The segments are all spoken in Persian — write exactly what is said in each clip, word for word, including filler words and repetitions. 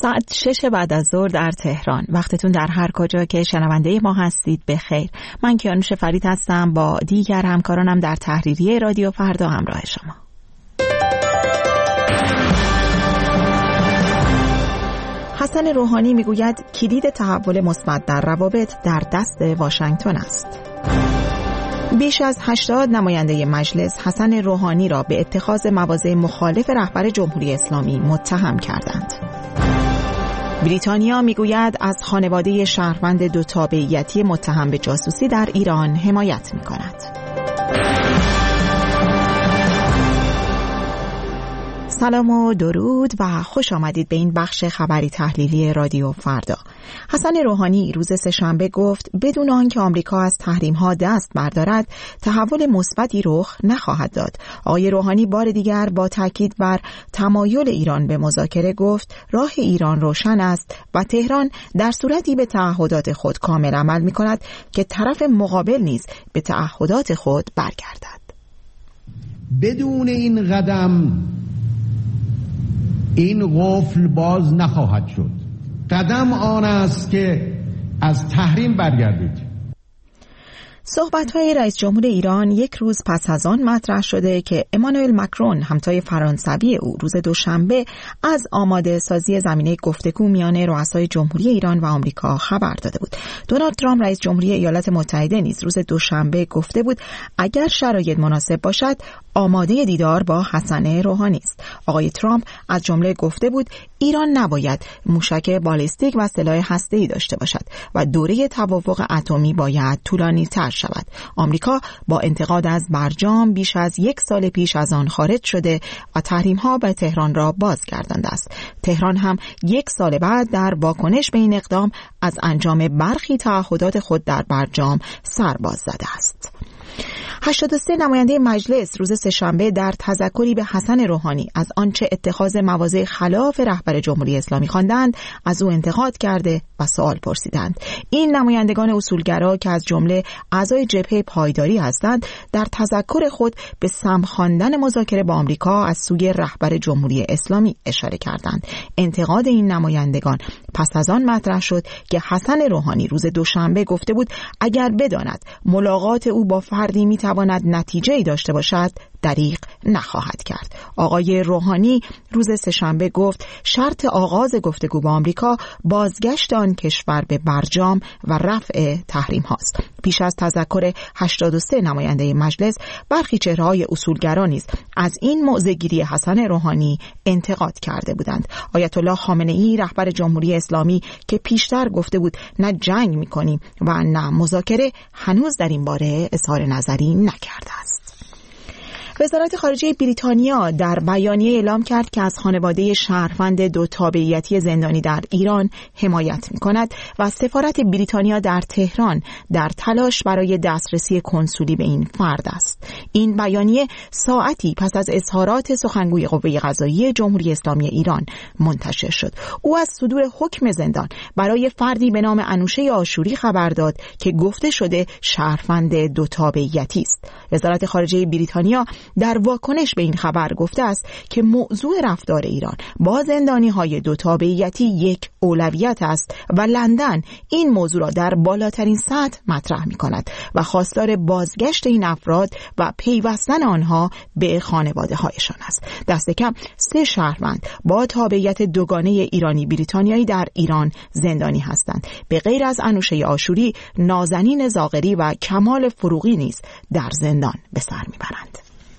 ساعت شش بعد از ظهر در تهران. وقتتون در هر کجا که شنونده ما هستید بخیر. من کیانوش فرید هستم، با دیگر همکارانم در تحریریه رادیو فردا همراه شما. حسن روحانی میگوید کلید تحول مثبت در روابط در دست واشنگتن است. بیش از هشتاد نماینده مجلس حسن روحانی را به اتخاذ مواضع مخالف رهبر جمهوری اسلامی متهم کردند. بریتانیا میگوید از خانواده شهروند دو تابعیتی متهم به جاسوسی در ایران حمایت میکند. سلام و درود و خوش آمدید به این بخش خبری تحلیلی رادیو فردا. حسن روحانی روز سه‌شنبه گفت بدون آنکه آمریکا از تحریم‌ها دست بردارد تحول مثبتی رخ نخواهد داد. آقای روحانی بار دیگر با تاکید بر تمایل ایران به مذاکره گفت راه ایران روشن است و تهران در صورتی به تعهدات خود کامل عمل می‌کند که طرف مقابل نیز به تعهدات خود برگردد. بدون این قدم این قفل باز نخواهد شد. قدم آن است که از تحریم برگردید. صحبت‌های رئیس جمهور ایران یک روز پس از آن مطرح شده که امانوئل ماکرون همتای فرانسوی او روز دوشنبه از آماده سازی زمینه گفتگو میان رؤسای جمهوری ایران و آمریکا خبر داده بود. دونالد ترامپ رئیس جمهوری ایالات متحده نیز روز دوشنبه گفته بود اگر شرایط مناسب باشد آماده دیدار با حسن روحانی است. آقای ترامپ از جمله گفته بود ایران نباید موشک بالستیک و سلاح هسته‌ای داشته باشد و دوره توافق اتمی باید طولانی‌تر شود. آمریکا با انتقاد از برجام بیش از یک سال پیش از آن خارج شده و تحریم‌ها به تهران را بازگردانده است. تهران هم یک سال بعد در واکنش به این اقدام از انجام برخی تعهدات خود در برجام سر باز زده است. هشتاد و سه نماینده مجلس روز سه‌شنبه در تذکری به حسن روحانی از آنچه اتخاذ مواضع خلاف رهبر جمهوری اسلامی خواندند از او انتقاد کرده و سوال پرسیدند. این نمایندگان اصولگرا که از جمله اعضای جبهه پایداری هستند در تذکر خود به سم خواندن مذاکره با آمریکا از سوی رهبر جمهوری اسلامی اشاره کردند. انتقاد این نمایندگان پس از آن مطرح شد که حسن روحانی روز دوشنبه گفته بود اگر بداند ملاقات او با فردی میتواند نتیجه‌ای داشته باشد دریغ نخواهد کرد. آقای روحانی روز سه‌شنبه گفت شرط آغاز گفتگو با آمریکا بازگشت آن کشور به برجام و رفع تحریم هاست. پیش از تذکر هشتاد و سه نماینده مجلس برخی چهره‌های اصولگرا نیز از این موضع‌گیری حسن روحانی انتقاد کرده بودند. آیت الله خامنه‌ای رهبر جمهوری اسلامی که پیشتر گفته بود نه جنگ می‌کنیم و نه مذاکره هنوز در این باره اظهار نظری نکرده است. وزارت خارجه بریتانیا در بیانیه اعلام کرد که از خانواده شهروند دو تابعیتی زندانی در ایران حمایت می‌کند و سفارت بریتانیا در تهران در تلاش برای دسترسی کنسولی به این فرد است. این بیانیه ساعتی پس از اظهارات سخنگوی قوه قضاییه جمهوری اسلامی ایران منتشر شد. او از صدور حکم زندان برای فردی به نام انوشه آشوری خبر داد که گفته شده شهروند دو تابعیتی است. وزارت خارجه بریتانیا در واکنش به این خبر گفته است که موضوع رفتار ایران با زندانی‌های دو تابعیتی یک اولویت است و لندن این موضوع را در بالاترین سطح مطرح می‌کند و خواستار بازگشت این افراد و پیوستن آنها به خانواده‌هایشان است. دست کم سه شهروند با تابعیت دوگانه ایرانی بریتانیایی در ایران زندانی هستند. به غیر از انوشه آشوری، نازنین زاغری و کمال فروغی نیز در زندان به سر می‌برند.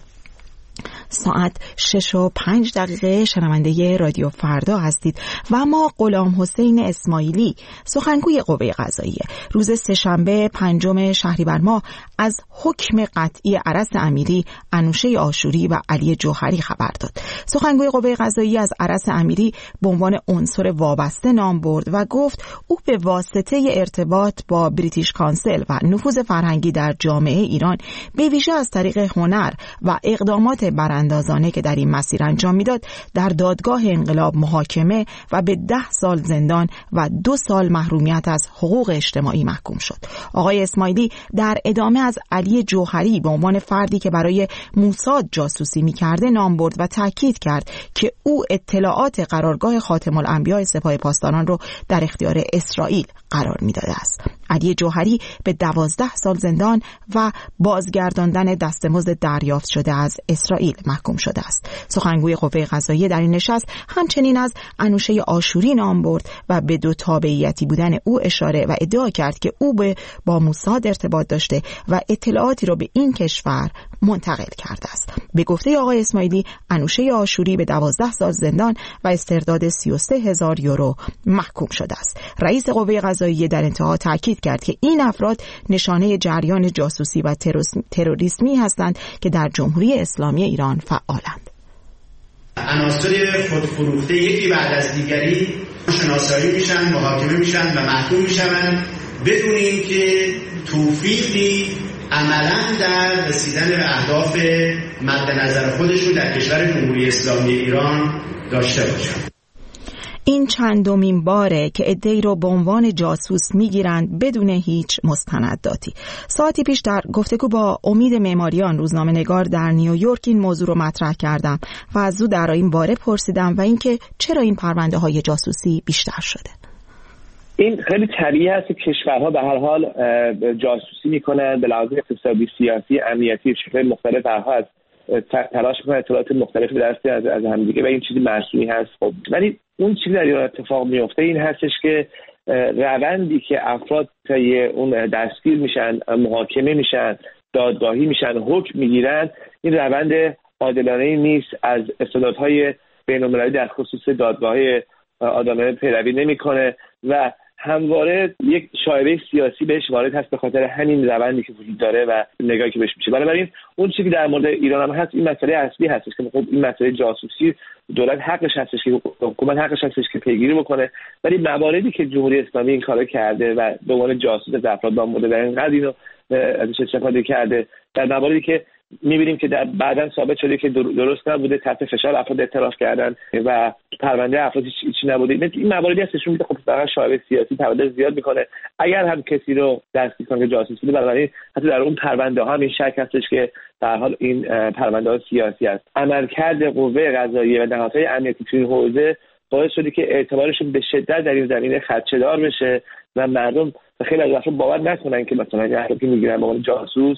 ساعت شش و پنج دقیقه شنونده رادیو فردا هستید و ما غلام حسین اسماعیلی سخنگوی قوه قضاییه روز سه‌شنبه پنجم شهریور ماه از حکم قطعی عرس امیری، انوشه آشوری و علی جوهری خبر داد. سخنگوی قوه قضاییه از عرس امیری به عنوان عنصر وابسته نام برد و گفت او به واسطه ارتباط با بریتیش کانسل و نفوذ فرهنگی در جامعه ایران به ویژه از طریق هنر و اقدامات برنده چشماندازانه که در این مسیر انجام میداد در دادگاه انقلاب محاکمه و به ده سال زندان و دو سال محرومیت از حقوق اجتماعی محکوم شد. آقای اسماعیلی در ادامه از علی جوهری به عنوان فردی که برای موساد جاسوسی می‌کرده نام برد و تاکید کرد که او اطلاعات قرارگاه خاتم الانبیاء سپاه پاسداران رو در اختیار اسرائیل قرار می‌داده است. علی جوهری به دوازده سال زندان و بازگرداندن دستمزد دریافت شده از اسرائیل محکوم شده است. سخنگوی قوه قضاییه در این نشست همچنین از انوشه آشوری نام برد و به دو تابعیتی بودن او اشاره و ادعا کرد که او به با موساد ارتباط داشته و اطلاعاتی را به این کشور منتقل کرده است. به گفته آقای اسماعیلی، انوشه آشوری به دوازده سال زندان و استرداد سی و سه هزار یورو محکوم شده است. رئیس قوه قضاییه در انتها تاکید کرد که این افراد نشانه جریان جاسوسی و تروریسمی هستند که در جمهوری اسلامی ایران فعالند. عناصر خودفروخته یکی بعد از دیگری شناسایی میشن، محاکمه میشن و محکوم میشن بدون اینکه توفیقی عملاً در رسیدن به اهداف مد نظر خودشون در کشور جمهوری اسلامی ایران داشته باشند. این چندمین باره که عده‌ای رو به عنوان جاسوس میگیرند بدون هیچ مستنداتی. ساعتی پیش در گفتگو با امید معماریان روزنامه‌نگار در نیویورک این موضوع رو مطرح کردم و از او در این باره پرسیدم و اینکه چرا این پرونده‌های جاسوسی بیشتر شده. این خیلی طبیعی هست که کشورها به هر حال جاسوسی میکنن به لحاظ اقتصادی، سیاسی، امنیتی، شکل مختلف هرها از تلاش میکنن اطلاعات مختلفی به دست از از همدیگه و این چیزی مرسومی هست. خب ولی اون چیزی در ایران اتفاق میفته این هستش که روندی که افراد طی اون دستگیر میشن، محاکمه میشن، دادگاهی میشن، حکم میگیرن، این روند عادلانه نیست. از استانداردهای بین‌المللی در خصوص دادگاه‌های عادلانه پیروی نمیکنه و همواره یک شایبه سیاسی بهش وارد هست به خاطر همین روندی که وجود داره و نگاهی که بهش میشه. بنابراین اون چیزی که در مورد ایران هم هست این مسئله اصلی هستش که خب این مسئله جاسوسی دولت حقش هستش که حکومت حقش هستش که پیگیری بکنه، ولی مواردی که جمهوری اسلامی این کارو کرده و به عنوان جاسوس از افراد نام برده و اینقدر اینو ازش استفاده کرده در مواردی که می‌بینیم که در بعداً ثابت شده که درست نبوده، تحت فشار افراد اعتراف کردن و پرونده افراد هیچ نبوده. این مواردی هستشون که خب فقط شایعه سیاسی پرونده زیاد میکنه. اگر هم کسی رو دستگیر کنه که جاسوس بوده، بنابراین حتی در اون پرونده ها هم این شک هستش که در حال این پرونده ها سیاسی است. عملکرد قوه قضاییه و نهادهای امنیتی تو این حوزه باعث شده که اعتبارشون به شدت در این زمینه خدشه‌دار بشه و مردم خیلی از افراد باور نکنن که مثلا افرادی که میگیرن به عنوان جاسوس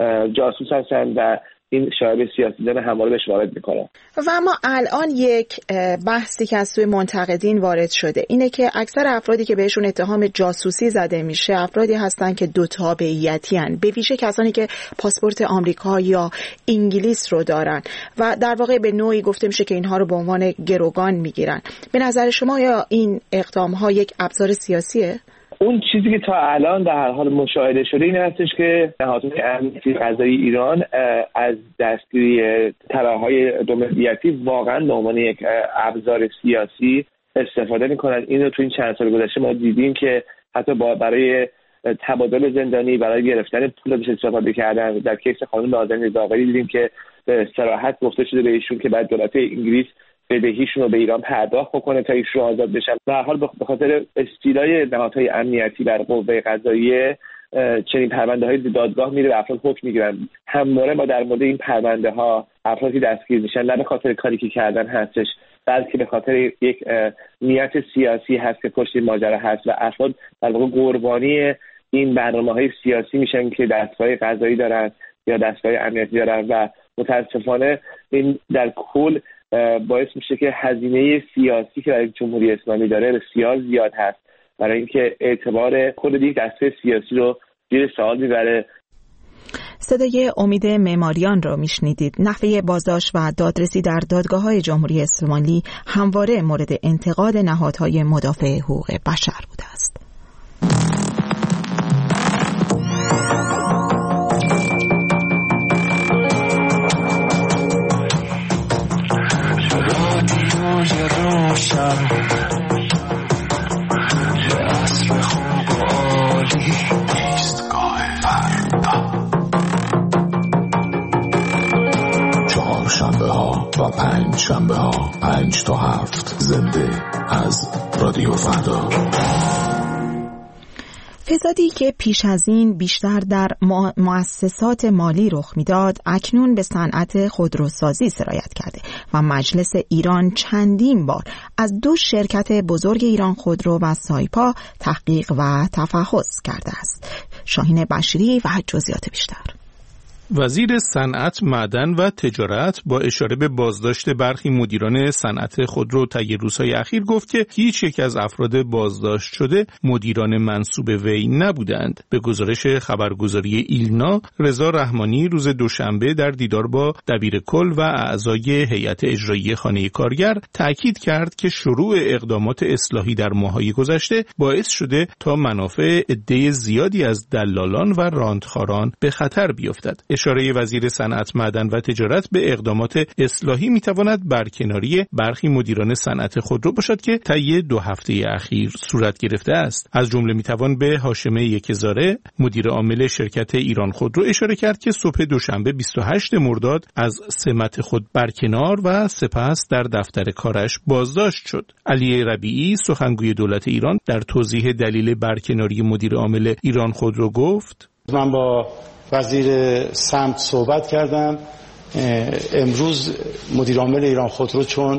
جاسوس هستن و این شایعه سیاسی دارن همواره بهش وارد میکنن. و اما الان یک بحثی که از سوی منتقدین وارد شده اینه که اکثر افرادی که بهشون اتهام جاسوسی زده میشه افرادی هستن که دو تابعیتی هستن، به ویژه کسانی که پاسپورت آمریکا یا انگلیس رو دارن و در واقع به نوعی گفته میشه که اینها رو به عنوان گروگان میگیرن. به نظر شما یا این اقدام ها یک ابزار سیاسیه؟ اون چیزی که تا الان در هر حال مشاهده شده این هستش که نهادهای امنیتی قضایی ایران از دستگیری طرح‌های دو ملیتی واقعا به عنوان یک ابزار سیاسی استفاده می‌کنند. اینو تو این چند سال گذشته ما دیدیم که حتی با برای تبادل زندانی، برای گرفتن پول ازش استفاده کردن. در کیس خانم نازنین زاغری دیدیم که به صراحت گفته شده به ایشون که بعد دولت انگلیس بدهیشون رو به ایران پرداخت بکنه تا ایشون آزاد بشن. به هر حال به خاطر استیلای نهادهای امنیتی بر قوه قضاییه چنین پرونده های دادگاه میره و افراد حکم میگیرن. همواره ما در مورد این پرونده ها افرادی دستگیر میشن نه به خاطر کاری که کردن هستش، بلکه به خاطر یک نیت سیاسی هست که پشت این ماجرا هست و افراد در واقع قربانی این برنامه‌های سیاسی میشن که دستگاه قضایی دارن یا دستگاه امنیتی دارن و متاسفانه این در کل باعث میشه که هزینه سیاسی که برای جمهوری اسلامی داره بسیار زیاد هست، برای اینکه اعتبار کل یک دسته سیاسی رو زیر سوال میبره. صدای امید معماریان رو میشنیدید. نحوه بازداشت و دادرسی در دادگاه‌های جمهوری اسلامی همواره مورد انتقاد نهادهای مدافع حقوق بشر بوده است. روشن یه عصر خوب و عالی ایستگاه فردا چهارشنبه ها پنج شنبه ها پنج تا هفت زنده از رادیو فردا. فسادی که پیش از این بیشتر در مؤسسات مالی رخ میداد اکنون به صنعت خودروسازی سرایت کرده و مجلس ایران چندین بار از دو شرکت بزرگ ایران خودرو و سایپا تحقیق و تفحص کرده است. شاهین بشیری و جزئیات بیشتر. وزیر صنعت، معدن و تجارت با اشاره به بازداشت برخی مدیران صنعت خودرو طی روزهای اخیر گفت که هیچ یک از افراد بازداشت شده مدیران منصوب وی نبودند. به گزارش خبرگزاری ایلنا، رضا رحمانی روز دوشنبه در دیدار با دبیر کل و اعضای هیئت اجرایی خانه کارگر تأکید کرد که شروع اقدامات اصلاحی در ماه‌های گذشته باعث شده تا منافع عده زیادی از دلالان و راندخواران به خطر بیفتد. اشاره وزیر صنعت، معدن و تجارت به اقدامات اصلاحی میتواند برکناری برخی مدیران صنعت خودرو باشد که طی دو هفته اخیر صورت گرفته است. از جمله میتوان به هاشم یکهزاره، مدیر عامل شرکت ایران خودرو اشاره کرد که صبح دوشنبه بیست و هشتم مرداد از سمت خود برکنار و سپس در دفتر کارش بازداشت شد. علی ربیعی، سخنگوی دولت ایران، در توضیح دلیل برکناری مدیر عامل ایران خودرو گفت: من با وزیر سمت صحبت کردم. امروز مدیر عامل ایران خودرو چون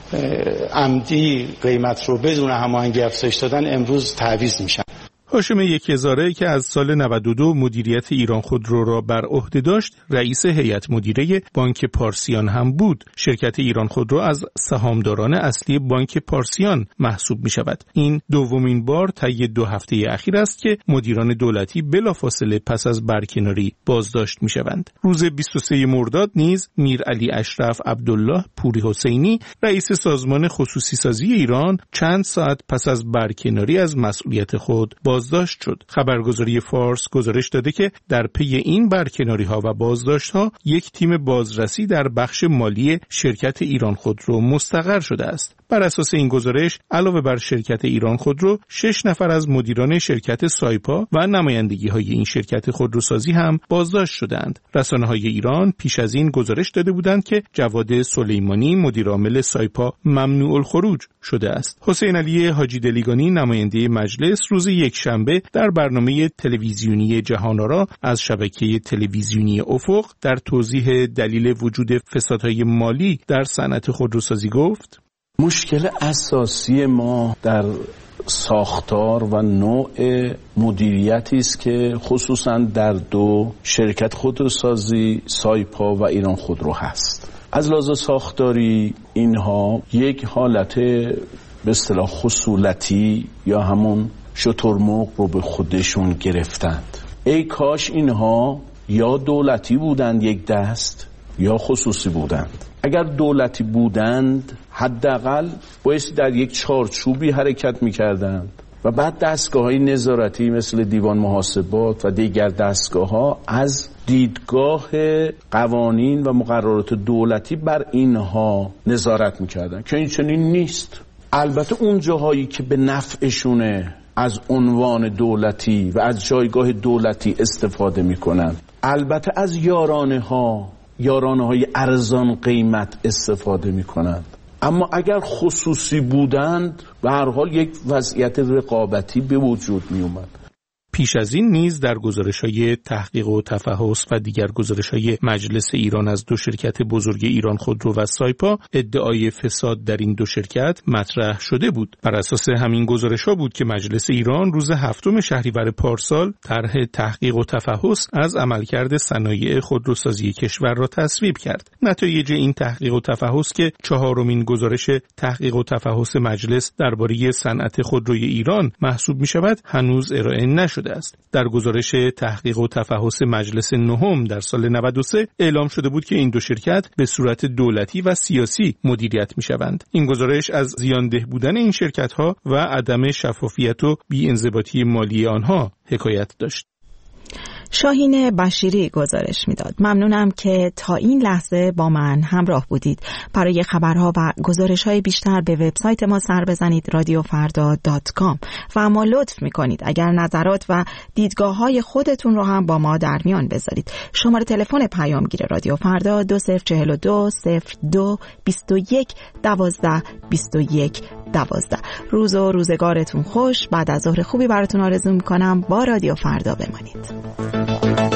عمدی قیمت رو بدون هماهنگی افزایش دادن امروز تعویض میشن. هاشم یکهزاره که از سال نود و دو مدیریت ایران خودرو را بر عهده داشت، رئیس هیئت مدیره بانک پارسیان هم بود. شرکت ایران خودرو از سهامداران اصلی بانک پارسیان محسوب می شود. این دومین بار طی دو هفته اخیر است که مدیران دولتی بلافاصله پس از برکناری بازداشت می شوند. روز بیست و سوم مرداد نیز میر علی اشرف عبدالله پوری حسینی، رئیس سازمان خصوصی سازی ایران، چند ساعت پس از برکناری از مسئولیت خود بازداشت شد. خبرگزاری فارس گزارش داده که در پی این برکناری‌ها و بازداشت‌ها یک تیم بازرسی در بخش مالی شرکت ایران خودرو مستقر شده است. بر اساس این گزارش، علاوه بر شرکت ایران خودرو، شش نفر از مدیران شرکت سایپا و نمایندگی‌های این شرکت خودروسازی هم بازداشت شدند. رسانه‌های ایران پیش از این گزارش داده بودند که جواد سلیمانی، مدیر عامل سایپا، ممنوع الخروج شده است. حسین علی حاجی دلیگانی، نماینده مجلس، روز یکشنبه در برنامه تلویزیونی جهان‌آرا از شبکه تلویزیونی افق در توضیح دلیل وجود فسادهای مالی در صنعت خودروسازی گفت: مشکل اساسی ما در ساختار و نوع مدیریتی است که خصوصا در دو شرکت خودروسازی سایپا و ایران خودرو هست. از لحاظ ساختاری اینها یک حالت به اصطلاح خصولتی یا همون شترمرغ رو به خودشون گرفتند. ای کاش اینها یا دولتی بودند یک دست یا خصوصی بودند. اگر دولتی بودند حداقل باید در یک چارچوبی حرکت می‌کردند و بعد دستگاه‌های نظارتی مثل دیوان محاسبات و دیگر دستگاه‌ها از دیدگاه قوانین و مقررات دولتی بر اینها نظارت می‌کردند که این چنین نیست. البته اون جاهایی که به نفعشونه از عنوان دولتی و از جایگاه دولتی استفاده می‌کنند، البته از یارانه ها یارانه های ارزان قیمت استفاده می‌کنند. اما اگر خصوصی بودند به هر حال یک وضعیت رقابتی به وجود می اومد. پیش از این نیز در گزارش‌های تحقیق و تفحص و دیگر گزارش‌های مجلس ایران از دو شرکت بزرگ ایران خودرو و سایپا ادعای فساد در این دو شرکت مطرح شده بود. بر اساس همین گزارش‌ها بود که مجلس ایران روز هفتم شهریور پارسال طرح تحقیق و تفحص از عملکرد صنایع خودروسازی کشور را تصویب کرد. نتایج این تحقیق و تفحص که چهارمین گزارش تحقیق و تفحص مجلس درباره صنعت خودروی ایران محسوب می‌شود، هنوز ارائه نشده است. در گزارش تحقیق و تفحص مجلس نهم در سال نود و سه اعلام شده بود که این دو شرکت به صورت دولتی و سیاسی مدیریت می‌شوند. این گزارش از زیانده بودن این شرکت‌ها و عدم شفافیت و بی‌انضباطی مالی آنها حکایت داشت. شاهین بشیری گزارش میداد. ممنونم که تا این لحظه با من همراه بودید. برای خبرها و گزارش‌های بیشتر به وبسایت ما سر بزنید رادیو فردا دات کام و اما لطف میکنید اگر نظرات و دیدگاه‌های خودتون رو هم با ما در میان بذارید. شماره تلفن پیامگیر رادیو فردا دو صفر چهل و دو صفر دو بیست و یک دوازده بیست و یک دوازده. روز و روزگارتون خوش. بعد از ظهر خوبی براتون آرزو میکنم. با رادیو فردا بمانید.